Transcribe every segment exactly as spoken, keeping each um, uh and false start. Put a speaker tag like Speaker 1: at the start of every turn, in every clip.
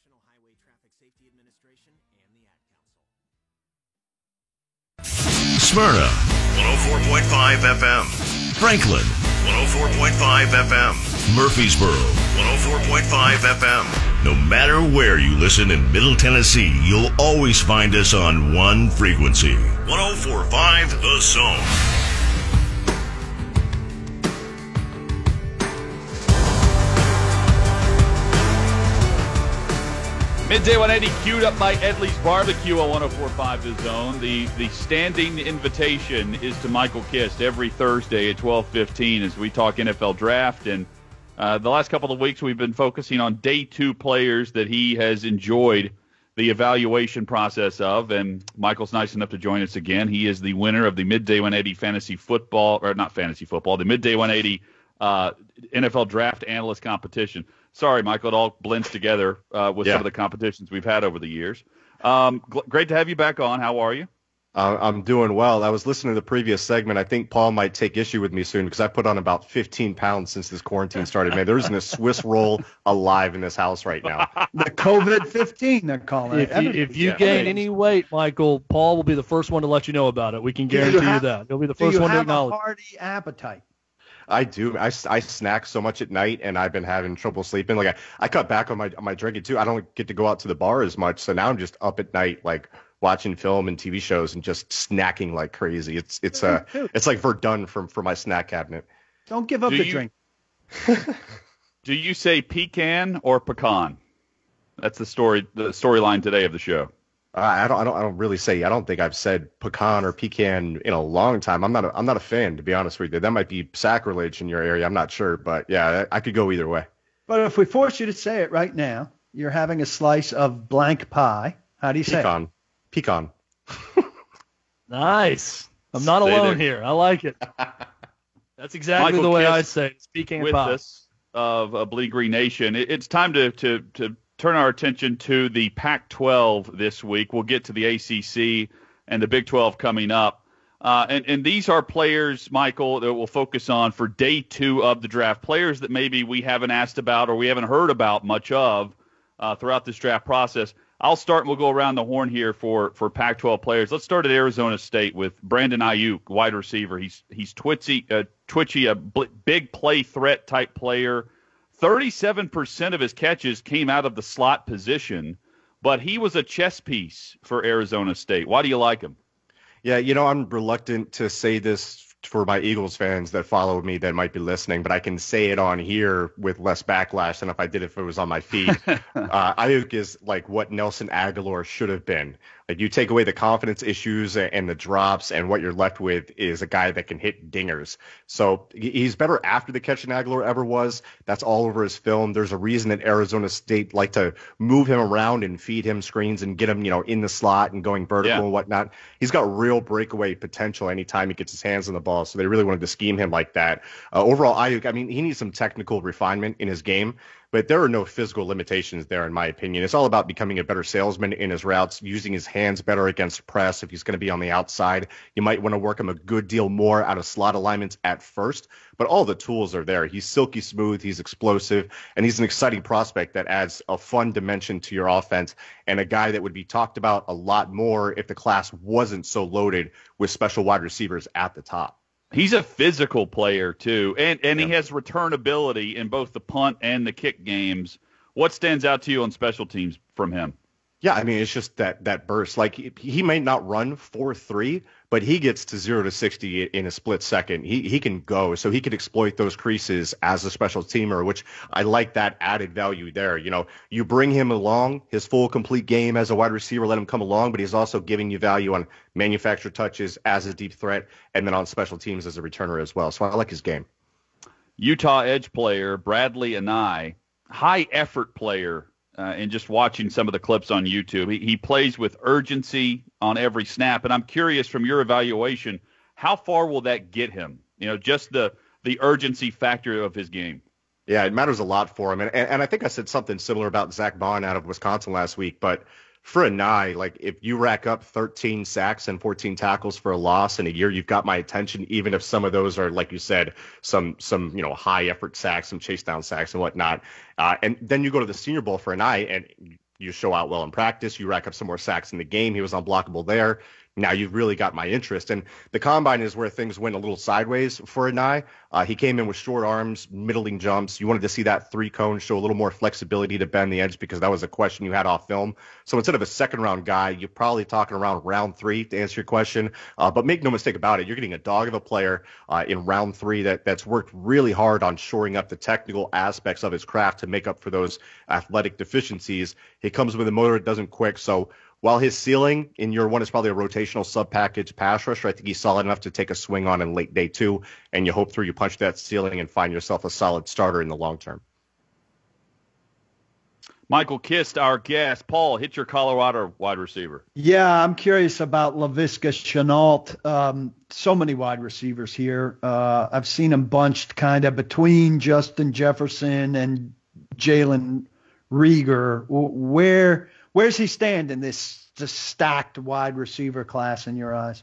Speaker 1: National Highway Traffic Safety Administration and the Ad Council.
Speaker 2: Smyrna, one oh four point five F M. Franklin, one oh four point five F M. Murfreesboro, one oh four point five F M. No matter where you listen in Middle Tennessee, you'll always find us on one frequency. one oh four point five The Zone.
Speaker 3: Midday one eighty queued up by Edley's Barbecue on one oh four point five The Zone. The the standing invitation is to Michael Kist every Thursday at twelve fifteen as we talk N F L draft. And uh, the last couple of weeks we've been focusing on day two players that he has enjoyed the evaluation process of. And Michael's nice enough to join us again. He is the winner of the Midday one eighty Fantasy Football, or not Fantasy Football, the Midday one eighty uh, N F L Draft Analyst Competition. Sorry, Michael, it all blends together uh, with
Speaker 4: yeah.
Speaker 3: some of the competitions we've had over the years. Um, gl- great to have you back on. How are you?
Speaker 4: Uh, I'm doing well. I was listening to the previous segment. I think Paul might take issue with me soon because I put on about fifteen pounds since this quarantine started. Man, there isn't a Swiss roll alive in this house right now.
Speaker 5: The COVID fifteen, they're calling
Speaker 6: If
Speaker 5: it.
Speaker 6: you, if you
Speaker 4: Yeah.
Speaker 6: gain any weight, Michael, Paul will be the first one to let you know about it. We can
Speaker 5: Do you
Speaker 6: guarantee you,
Speaker 5: have-
Speaker 6: that. He'll be the
Speaker 5: Do
Speaker 6: first
Speaker 5: you
Speaker 6: one to
Speaker 5: have a
Speaker 6: acknowledge.
Speaker 5: hearty appetite?
Speaker 4: I do. I, I snack so much at night, and I've been having trouble sleeping. Like I, I cut back on my on my drinking too. I don't get to go out to the bar as much, so now I'm just up at night, like watching film and T V shows and just snacking like crazy. It's it's uh it's like Verdun from for my snack cabinet.
Speaker 5: Don't give up
Speaker 3: Do
Speaker 5: the
Speaker 3: you-
Speaker 5: drink.
Speaker 3: Do you say pecan or pecan? That's the story, the storyline today of the show.
Speaker 4: Uh, I don't I don't I don't really say. I don't think I've said pecan or pecan in a long time. I'm not a, I'm not a fan, to be honest with you. That might be sacrilege in your area. I'm not sure, but yeah, I, I could go either way.
Speaker 5: But if we force you to say it right now, you're having a slice of blank pie. How do you say it?
Speaker 4: Pecan, pecan.
Speaker 6: Nice. I'm not
Speaker 3: Stay
Speaker 6: alone
Speaker 3: there.
Speaker 6: here. I like it. That's exactly
Speaker 3: Michael
Speaker 6: the way
Speaker 3: Kist
Speaker 6: I say it. Pecan
Speaker 3: With
Speaker 6: pie.
Speaker 3: us of uh, Bleed Green Nation, it, it's time to, to to turn our attention to the Pac twelve this week. We'll get to the A C C and the Big twelve coming up. Uh, and, and these are players, Michael, that we'll focus on for day two of the draft, players that maybe we haven't asked about or we haven't heard about much of uh, throughout this draft process. I'll start and we'll go around the horn here for, for Pac twelve players. Let's start at Arizona State with Brandon Ayuk, wide receiver. He's he's twitchy, uh, twitchy, a bl- big play threat type player. thirty-seven percent of his catches came out of the slot position, but he was a chess piece for Arizona State. Why do you like him?
Speaker 4: Yeah, you know, I'm reluctant to say this for my Eagles fans that follow me that might be listening, but I can say it on here with less backlash than if I did if it was on my feed. uh, Ayuk is like what Nelson Aguilar should have been. Like you take away the confidence issues and the drops, and what you're left with is a guy that can hit dingers. So he's better after the catch than Aguilar ever was. That's all over his film. There's a reason that Arizona State like to move him around and feed him screens and get him, you know, in the slot and going vertical
Speaker 3: Yeah.
Speaker 4: and whatnot. He's got real breakaway potential anytime he gets his hands on the ball. So they really wanted to scheme him like that. Uh, overall, Ayuk, I mean, he needs some technical refinement in his game, but there are no physical limitations there, in my opinion. It's all about becoming a better salesman in his routes, using his hands better against press. If he's going to be on the outside, you might want to work him a good deal more out of slot alignments at first, but all the tools are there. He's silky smooth, he's explosive, and he's an exciting prospect that adds a fun dimension to your offense and a guy that would be talked about a lot more if the class wasn't so loaded with special wide receivers at the top.
Speaker 3: He's a physical player, too, and, and he
Speaker 4: Yeah.
Speaker 3: has return ability in both the punt and the kick games. What stands out to you on special teams from him?
Speaker 4: Yeah, I mean, it's just that that burst. Like, he, he may not run four three, but he gets to zero to sixty in a split second. He he can go, so he could exploit those creases as a special teamer, which I like that added value there. You know, you bring him along, his full complete game as a wide receiver, let him come along, but he's also giving you value on manufactured touches as a deep threat and then on special teams as a returner as well. So I like his game.
Speaker 3: Utah edge player Bradley Anai, high effort player. Uh, and just watching some of the clips on YouTube, he, he plays with urgency on every snap. And I'm curious, from your evaluation, how far will that get him? You know, just the the urgency factor of his game.
Speaker 4: Yeah, it matters a lot for him. And, and, and I think I said something similar about Zach Bond out of Wisconsin last week. But for Anai, like if you rack up thirteen sacks and fourteen tackles for a loss in a year, you've got my attention, even if some of those are, like you said, some, some you know, high effort sacks, some chase down sacks and whatnot. Uh, and then you go to the Senior Bowl for Anai, and You show out well in practice. You rack up some more sacks in the game. He was unblockable there. Now you've really got my interest. And the combine is where things went a little sideways for Anae. Uh, he came in with short arms, middling jumps. You wanted to see that three cone show a little more flexibility to bend the edge because that was a question you had off film. So instead of a second round guy, you're probably talking around round three to answer your question. Uh, but make no mistake about it, you're getting a dog of a player uh, in round three that, that's worked really hard on shoring up the technical aspects of his craft to make up for those athletic deficiencies. He comes with a motor that doesn't quick. So while his ceiling in year one is probably a rotational sub-package pass rusher, I think he's solid enough to take a swing on in late day two, and you hope through you punch that ceiling and find yourself a solid starter in the long term.
Speaker 3: Michael Kist, our guest. Paul, hit your Colorado wide receiver.
Speaker 5: Yeah, I'm curious about Laviska Shenault. Um, so many wide receivers here. Uh, I've seen them bunched kind of between Justin Jefferson and Jalen Reagor. Where where's he stand in this, this stacked wide receiver class in your eyes?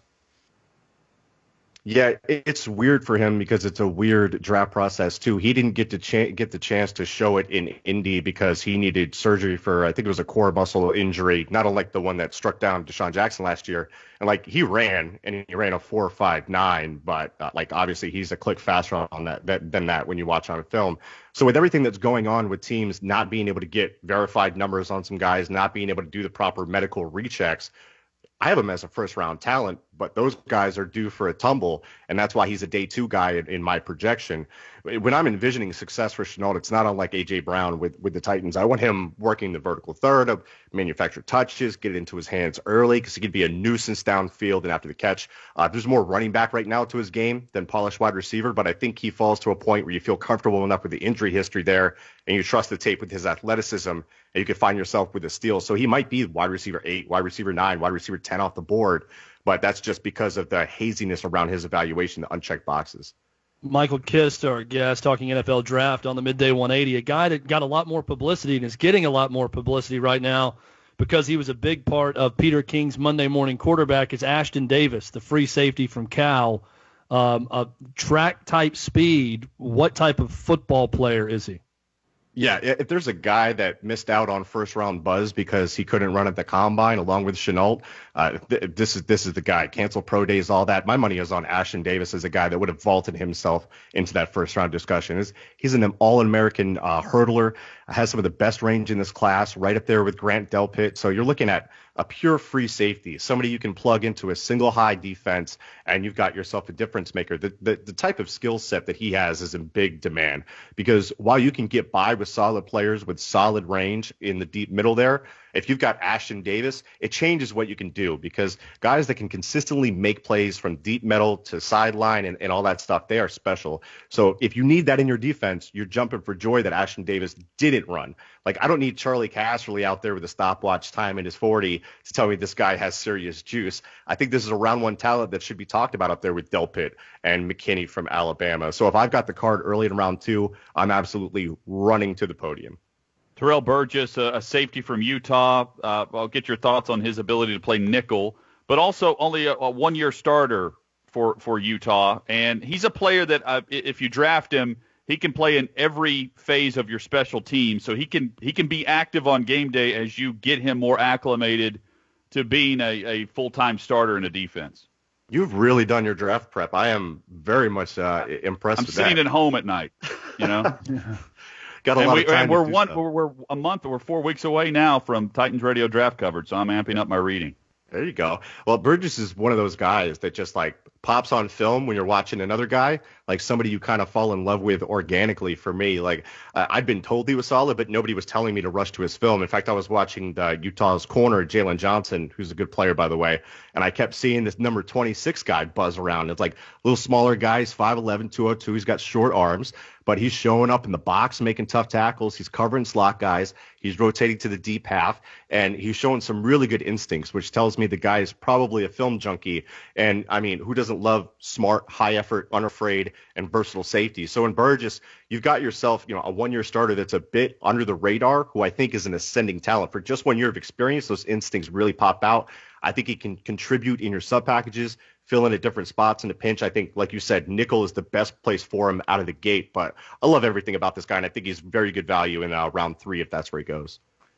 Speaker 4: Yeah, it's weird for him because it's a weird draft process too. He didn't get to cha- get the chance to show it in Indy because he needed surgery for, I think it was a core muscle injury, not unlike the one that struck down Deshaun Jackson last year. And like he ran and he ran a four five nine, but uh, like obviously he's a click faster on that, that than that when you watch on film. So with everything that's going on with teams not being able to get verified numbers on some guys, not being able to do the proper medical rechecks, I have him as a first round talent, but those guys are due for a tumble, and that's why he's a day two guy in, in my projection. When I'm envisioning success for Shenault, it's not unlike A J Brown with, with the Titans. I want him working the vertical third of manufacture touches, get it into his hands early because he could be a nuisance downfield and after the catch. Uh, there's more running back right now to his game than polished wide receiver, but I think he falls to a point where you feel comfortable enough with the injury history there and you trust the tape with his athleticism and you can find yourself with a steal. So he might be wide receiver eight, wide receiver nine, wide receiver ten off the board, but that's just because of the haziness around his evaluation, the unchecked boxes.
Speaker 6: Michael Kist, our guest, talking N F L draft on the Midday one eighty, a guy that got a lot more publicity and is getting a lot more publicity right now because he was a big part of Peter King's Monday morning quarterback is Ashton Davis, the free safety from Cal. Um, a track type speed, what type of football player is he?
Speaker 4: Yeah, if there's a guy that missed out on first round buzz because he couldn't run at the combine along with Shenault, uh, th- this is this is the guy. Cancel pro days, all that. My money is on Ashton Davis as a guy that would have vaulted himself into that first round discussion. He's, he's an all-American uh, hurdler, has some of the best range in this class, right up there with Grant Delpit. So you're looking at a pure free safety, somebody you can plug into a single high defense, and you've got yourself a difference maker. The, the, the type of skill set that he has is in big demand because while you can get by with solid players with solid range in the deep middle there, if you've got Ashton Davis, it changes what you can do because guys that can consistently make plays from deep middle to sideline and, and all that stuff, they are special. So if you need that in your defense, you're jumping for joy that Ashton Davis didn't run. Like, I don't need Charlie Casserly out there with a stopwatch time in his forty to tell me this guy has serious juice. I think this is a round one talent that should be talked about up there with Delpit and McKinney from Alabama. So if I've got the card early in round two, I'm absolutely running to the podium.
Speaker 3: Terrell Burgess, a, a safety from Utah. Uh, I'll get your thoughts on his ability to play nickel, but also only a, a one-year starter for, for Utah. And he's a player that uh, if you draft him, he can play in every phase of your special team. So he can he can be active on game day as you get him more acclimated to being a, a full-time starter in a defense.
Speaker 4: You've really done your draft prep. I am very much uh, impressed
Speaker 3: I'm
Speaker 4: with
Speaker 3: sitting
Speaker 4: that.
Speaker 3: at home at night, you know.
Speaker 4: Got a
Speaker 3: and
Speaker 4: lot
Speaker 3: we,
Speaker 4: of time
Speaker 3: and we're
Speaker 4: to do
Speaker 3: one,
Speaker 4: stuff.
Speaker 3: we're, we're a month, we're four weeks away now from Titans Radio draft coverage, so I'm amping up my reading.
Speaker 4: There you go. Well, Burgess is one of those guys that just like pops on film when you're watching another guy, like somebody you kind of fall in love with organically. For me, like uh, I'd been told he was solid, but nobody was telling me to rush to his film. In fact, I was watching the Utah's corner, Jalen Johnson, who's a good player, by the way, and I kept seeing this number twenty-six guy buzz around. It's like little smaller guys, five eleven, two oh two. He's got short arms, but he's showing up in the box, making tough tackles. He's covering slot guys. He's rotating to the deep half, and he's showing some really good instincts, which tells me the guy is probably a film junkie. And, I mean, who doesn't love smart, high-effort, unafraid, and versatile safety? So in Burgess, you've got yourself, you know, a one-year starter that's a bit under the radar, who I think is an ascending talent. For just one year of experience, those instincts really pop out. I think he can contribute in your sub-packages, fill in at different spots in a pinch. I think, like you said, nickel is the best place for him out of the gate. But I love everything about this guy, and I think he's very good value in uh, round three if that's where he goes.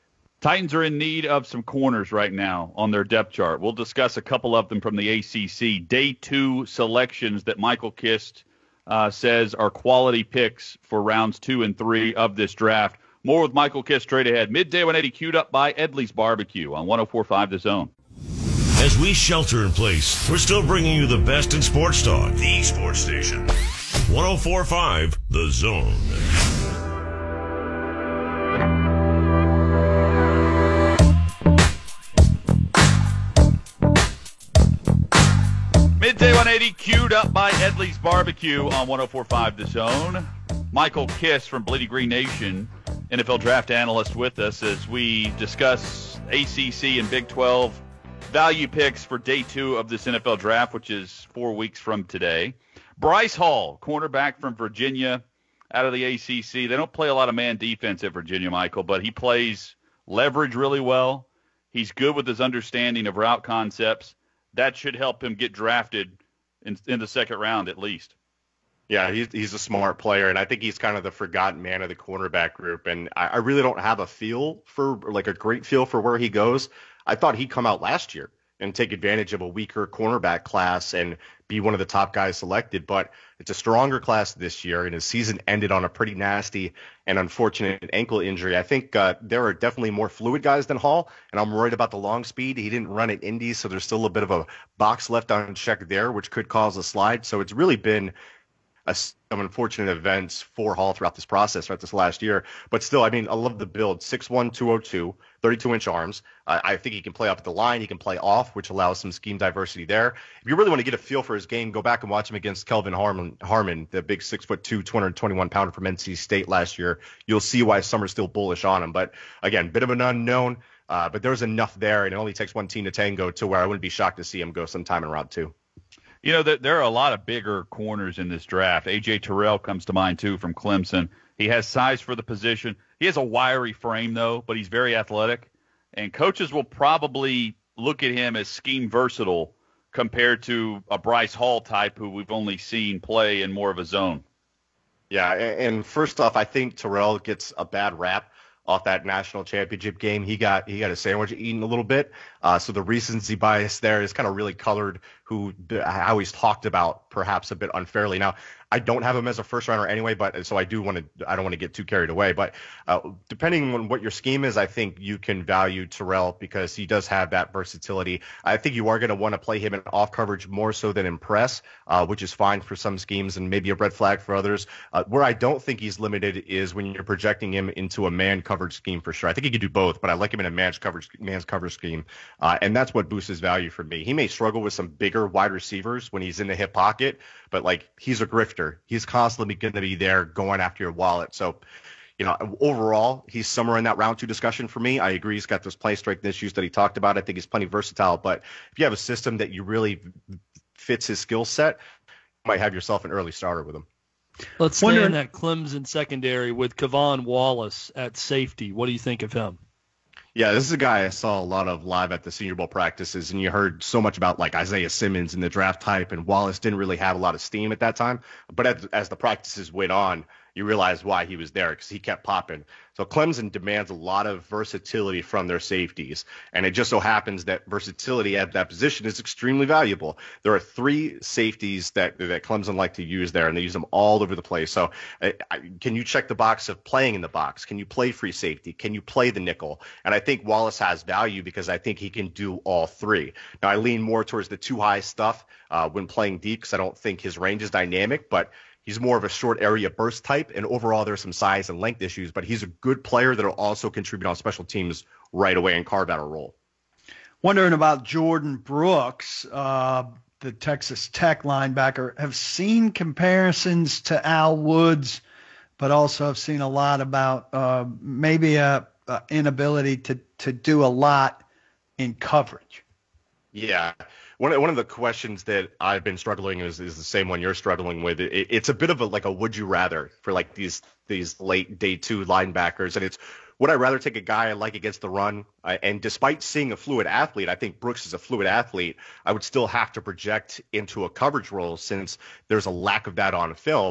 Speaker 3: Titans are in need of some corners right now on their depth chart. We'll discuss a couple of them from the A C C. Day two selections that Michael Kist uh, says are quality picks for rounds two and three of this draft. More with Michael Kist straight ahead. Midday one eighty queued up by Edley's Barbecue on one oh four point five The Zone.
Speaker 2: As we shelter in place, we're still bringing you the best in sports talk. The Sports Station. one oh four point five The Zone.
Speaker 3: Midday one eighty queued up by Edley's Barbecue on one oh four point five The Zone. Michael Kist from Bleedy Green Nation, N F L draft analyst, with us as we discuss A C C and Big twelve value picks for day two of this N F L draft, which is four weeks from today. Bryce Hall, cornerback from Virginia, out of the A C C. They don't play a lot of man defense at Virginia, Michael, but he plays leverage really well. He's good with his understanding of route concepts. That should help him get drafted in, in the second round at least.
Speaker 4: Yeah, he's he's a smart player, and I think he's kind of the forgotten man of the cornerback group. And I, I really don't have a feel for, like a great feel for where he goes. I thought he'd come out last year and take advantage of a weaker cornerback class and be one of the top guys selected. But it's a stronger class this year, and his season ended on a pretty nasty and unfortunate ankle injury. I think uh, there are definitely more fluid guys than Hall, and I'm worried about the long speed. He didn't run at Indy, so there's still a bit of a box left unchecked there, which could cause a slide. So it's really been a, some unfortunate events for Hall throughout this process, throughout this last year. But still, I mean, I love the build. six one, two oh two, thirty-two inch arms. Uh, I think he can play up at the line. He can play off, which allows some scheme diversity there. If you really want to get a feel for his game, go back and watch him against Kelvin Harmon, Harmon the big six foot two, two hundred twenty-one pounder from N C State last year. You'll see why some are still bullish on him. But again, bit of an unknown. Uh, but there's enough there, and it only takes one team to tango to where I wouldn't be shocked to see him go sometime in round two.
Speaker 3: You know, there are a lot of bigger corners in this draft. A J Terrell comes to mind, too, from Clemson. He has size for the position. He has a wiry frame, though, but he's very athletic. And coaches will probably look at him as scheme versatile compared to a Bryce Hall type who we've only seen play in more of a zone.
Speaker 4: Yeah, and first off, I think Terrell gets a bad rap off that national championship game. He got he got a sandwich eaten a little bit. Uh, so the recency bias there is kind of really colored who how he's talked about perhaps a bit unfairly. Now, I don't have him as a first rounder anyway, but so I do want to I don't want to get too carried away. But uh, depending on what your scheme is, I think you can value Terrell because he does have that versatility. I think you are going to want to play him in off coverage more so than in press, uh, which is fine for some schemes and maybe a red flag for others. Uh, where I don't think he's limited is when you're projecting him into a man coverage scheme for sure. I think he can do both, but I like him in a man's coverage man's coverage scheme, uh, and that's what boosts his value for me. He may struggle with some bigger wide receivers when he's in the hip pocket, but like he's a grifter. He's constantly going to be there going after your wallet. So, you know, overall, he's somewhere in that round two discussion for me. I agree. He's got those play strength issues that he talked about. I think he's plenty versatile. But if you have a system that you really fits his skill set, you might have yourself an early starter with him.
Speaker 6: Let's stay in that Clemson secondary with Kavon Wallace at safety. What do you think of him?
Speaker 4: Yeah, this is a guy I saw a lot of live at the Senior Bowl practices, and you heard so much about like Isaiah Simmons in the draft type, and Wallace didn't really have a lot of steam at that time. But as, as the practices went on, you realize why he was there because he kept popping. So Clemson demands a lot of versatility from their safeties, and it just so happens that versatility at that position is extremely valuable. There are three safeties that that Clemson like to use there, and they use them all over the place. So uh, can you check the box of playing in the box? Can you play free safety? Can you play the nickel? And I think Wallace has value because I think he can do all three. Now, I lean more towards the too high stuff uh, when playing deep because I don't think his range is dynamic, but he's more of a short area burst type, and overall there's some size and length issues, but he's a good player that will also contribute on special teams right away and carve out a role.
Speaker 5: Wondering about Jordan Brooks, uh, the Texas Tech linebacker. Have seen comparisons to Al Woods, but also have seen a lot about uh, maybe a, a inability to, to do a lot in coverage.
Speaker 4: Yeah. One one of the questions that I've been struggling is is the same one you're struggling with. It, it's a bit of a like a would you rather for like these these late day two linebackers, and it's would I rather take a guy I like against the run? Uh, and despite seeing a fluid athlete, I think Brooks is a fluid athlete. I would still have to project into a coverage role since there's a lack of that on film.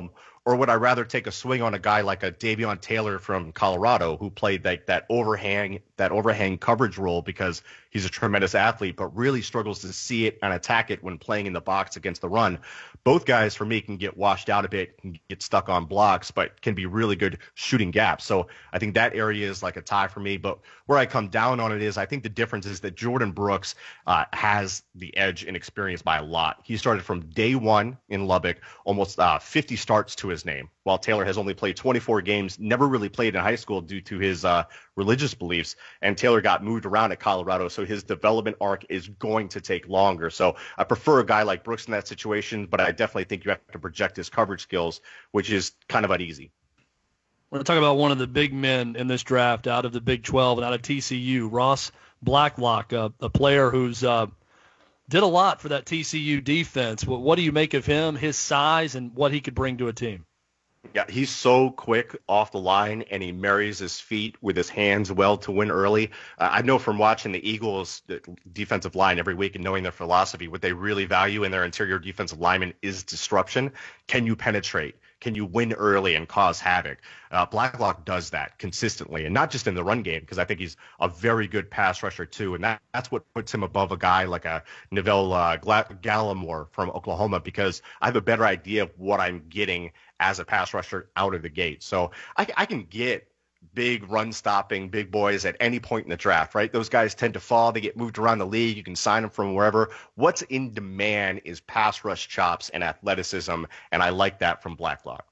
Speaker 4: or would I rather take a swing on a guy like a Davion Taylor from Colorado who played like that overhang, that overhang coverage role because he's a tremendous athlete, but really struggles to see it and attack it when playing in the box against the run? Both guys, for me, can get washed out a bit, can get stuck on blocks, but can be really good shooting gaps. So I think that area is like a tie for me. But where I come down on it is I think the difference is that Jordan Brooks uh, has the edge in experience by a lot. He started from day one in Lubbock, almost uh, fifty starts to his name, while Taylor has only played twenty-four games, never really played in high school due to his uh, religious beliefs. And Taylor got moved around at Colorado, so his development arc is going to take longer. So I prefer a guy like Brooks in that situation, but I definitely think you have to project his coverage skills, which is kind of uneasy.
Speaker 6: We're going to talk about one of the big men in this draft out of the Big twelve and out of T C U, Ross Blacklock, uh, a player who's uh, did a lot for that T C U defense. What, what do you make of him, his size, and what he could bring to a team?
Speaker 4: Yeah, he's so quick off the line, and he marries his feet with his hands well to win early. Uh, I know from watching the Eagles' defensive line every week and knowing their philosophy, what they really value in their interior defensive lineman is disruption. Can you penetrate? Can you win early and cause havoc? Uh, Blacklock does that consistently, and not just in the run game, because I think he's a very good pass rusher too, and that, that's what puts him above a guy like a Neville uh, Gallimore from Oklahoma, because I have a better idea of what I'm getting as a pass rusher out of the gate. So I, I can get big run-stopping big boys at any point in the draft, right? Those guys tend to fall. They get moved around the league. You can sign them from wherever. What's in demand is pass rush chops and athleticism, and I like that from Blacklock.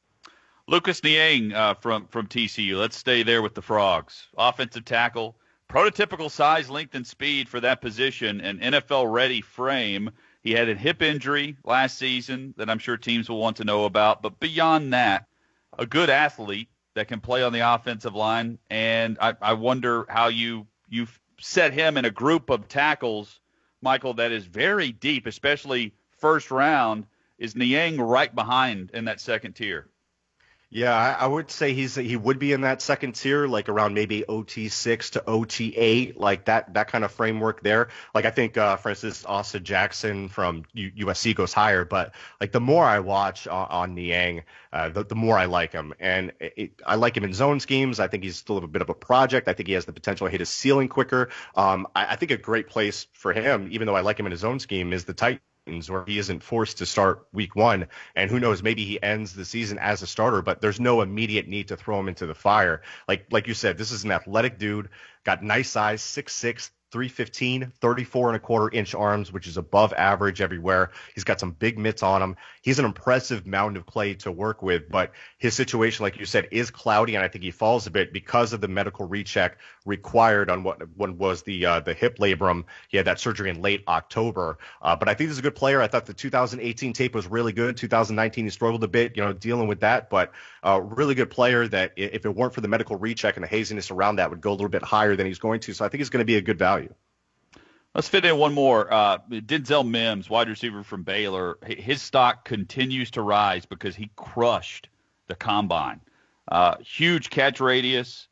Speaker 3: Lucas Niang uh, from, from T C U. Let's stay there with the Frogs. Offensive tackle, prototypical size, length, and speed for that position, an N F L-ready frame. He had a hip injury last season that I'm sure teams will want to know about. But beyond that, a good athlete that can play on the offensive line. And I, I wonder how you you set him in a group of tackles, Michael, that is very deep, especially first round. Is Niang right behind in that second tier?
Speaker 4: Yeah, I, I would say he's he would be in that second tier, like around maybe O T six to O T eight, like that that kind of framework there. Like I think, uh, for instance, Austin Jackson from U- USC goes higher, but like the more I watch on, on Niang, uh, the, the more I like him, and it, it, I like him in zone schemes. I think he's still a bit of a project. I think he has the potential to hit his ceiling quicker. Um, I, I think a great place for him, even though I like him in his own scheme, is the Titans, where he isn't forced to start week one. And who knows, maybe he ends the season as a starter, but there's no immediate need to throw him into the fire. Like like you said, this is an athletic dude, got nice size, six six, three fifteen, thirty-four and a quarter inch arms, which is above average everywhere. He's got some big mitts on him. He's an impressive mound of clay to work with, but his situation, like you said, is cloudy, and I think he falls a bit because of the medical recheck required on what, what was the uh, the hip labrum. He had that surgery in late October, uh, but I think he's a good player. I thought the two thousand eighteen tape was really good. two thousand nineteen, he struggled a bit, you know, dealing with that, but a uh, really good player that if it weren't for the medical recheck and the haziness around that would go a little bit higher than he's going to. So I think he's going to be a good value.
Speaker 3: Let's fit in one more. Uh, Denzel Mims, wide receiver from Baylor, his stock continues to rise because he crushed the combine. Uh, huge catch radius,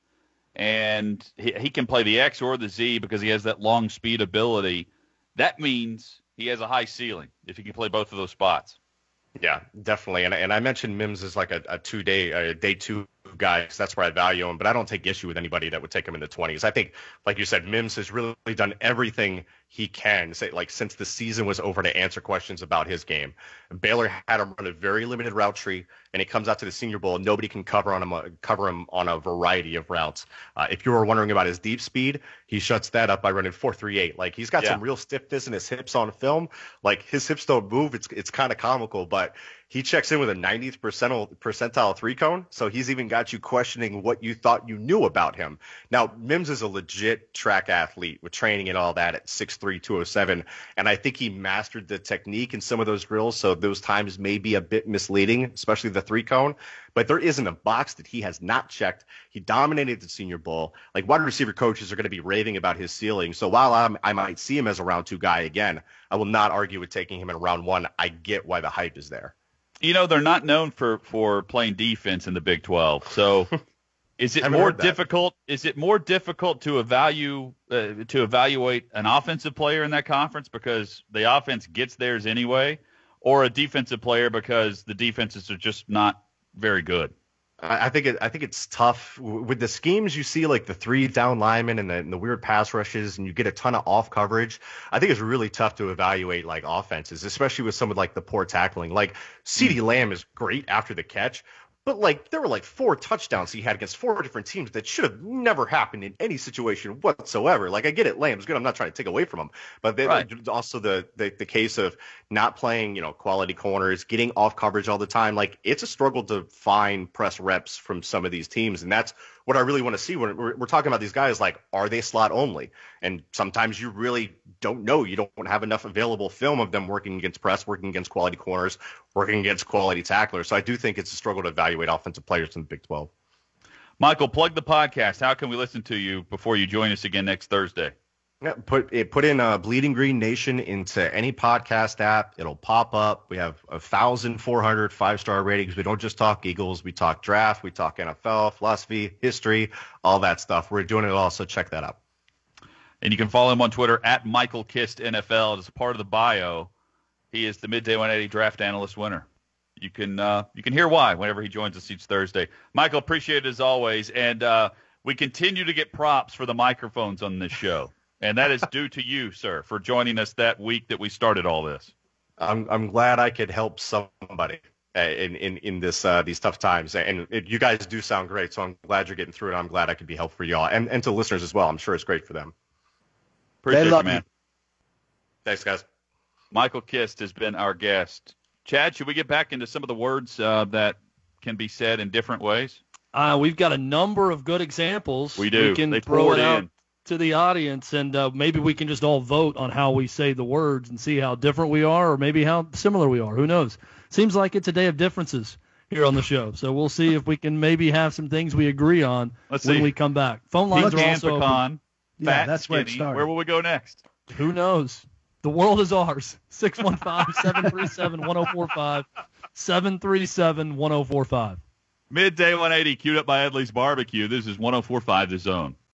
Speaker 3: and he, he can play the X or the Z because he has that long speed ability. That means he has a high ceiling if he can play both of those spots.
Speaker 4: Yeah, definitely. And and I mentioned Mims as like a, a two-day, a day two guy, because that's where I value him. But I don't take issue with anybody that would take him in the twenties. I think, like you said, Mims has really done everything he can, say, like since the season was over, to answer questions about his game. Baylor had him run a very limited route tree, and he comes out to the Senior Bowl, and nobody can cover on him, uh, cover him on a variety of routes. Uh, if you were wondering about his deep speed, he shuts that up by running four three eight. Like, he's got yeah. some real stiffness in his hips on film. Like, his hips don't move. It's it's kind of comical, but he checks in with a ninetieth percentile three cone, so he's even got you questioning what you thought you knew about him. Now, Mims is a legit track athlete with training and all that at six three, two oh seven, and I think he mastered the technique in some of those drills, so those times may be a bit misleading, especially the three cone, but there isn't a box that he has not checked. He dominated the Senior Bowl. Like, wide receiver coaches are going to be raving about his ceiling, so while I'm, I might see him as a round two guy again, I will not argue with taking him in round one. I get why the hype is there.
Speaker 3: You know, they're not known for, for playing defense in the Big twelve. So is it more difficult? Is it more difficult to evaluate uh, to evaluate an offensive player in that conference because the offense gets theirs anyway, or a defensive player because the defenses are just not very good.
Speaker 4: I think it, I think it's tough with the schemes you see, like the three down linemen and the, and the weird pass rushes, and you get a ton of off coverage. I think it's really tough to evaluate like offenses, especially with some of like the poor tackling. Like CeeDee Lamb is great after the catch, but like there were like four touchdowns he had against four different teams that should have never happened in any situation whatsoever. Like I get it, Lamb's good. I'm not trying to take away from him, but then right. also the, the the case of not playing, you know, quality corners, getting off coverage all the time. Like it's a struggle to find press reps from some of these teams, and that's what I really want to see when we're, we're talking about these guys. Like, are they slot only? And sometimes you really don't know. You don't have enough available film of them working against press, working against quality corners, working against quality tacklers. So I do think it's a struggle to evaluate offensive players in the Big twelve.
Speaker 3: Michael, plug the podcast. How can we listen to you before you join us again next Thursday?
Speaker 4: Yeah, put it put in uh, Bleeding Green Nation into any podcast app. It'll pop up. We have a thousand four hundred five star ratings. We don't just talk Eagles. We talk draft. We talk N F L, philosophy, history, all that stuff. We're doing it all, so check that out.
Speaker 3: And you can follow him on Twitter at Michael Kist N F L. As a part of the bio, he is the Midday one eighty Draft Analyst winner. You can uh, you can hear why whenever he joins us each Thursday. Michael, appreciate it as always, and uh, we continue to get props for the microphones on this show. And that is due to you, sir, for joining us that week that we started all this.
Speaker 4: I'm I'm glad I could help somebody in in in this uh, these tough times. And it, you guys do sound great, so I'm glad you're getting through it. I'm glad I could be helpful for y'all and and to listeners as well. I'm sure it's great for them.
Speaker 3: Appreciate you, man.
Speaker 4: Thanks, guys.
Speaker 3: Michael Kist has been our guest. Chad, should we get back into some of the words uh, that can be said in different ways?
Speaker 6: Uh, we've got a number of good examples.
Speaker 3: We do.
Speaker 6: We can
Speaker 3: they
Speaker 6: throw
Speaker 3: poured
Speaker 6: it out
Speaker 3: in.
Speaker 6: to the audience, and uh, maybe we can just all vote on how we say the words and see how different we are or maybe how similar we are. Who knows? Seems like it's a day of differences here on the show. So we'll see if we can maybe have some things we agree on
Speaker 3: Let's
Speaker 6: when
Speaker 3: see.
Speaker 6: we come back. Phone lines
Speaker 3: Pecan,
Speaker 6: are also
Speaker 3: pecan,
Speaker 6: open.
Speaker 5: Yeah,
Speaker 3: fat,
Speaker 5: that's where it
Speaker 3: skinny.
Speaker 5: started.
Speaker 3: Where will we go next?
Speaker 6: Who knows? The world is ours. six one five, seven three seven, one oh four five. seven three seven, one oh four five.
Speaker 3: Midday one eighty, queued up by Edley's Barbecue. This is one oh four point five The Zone.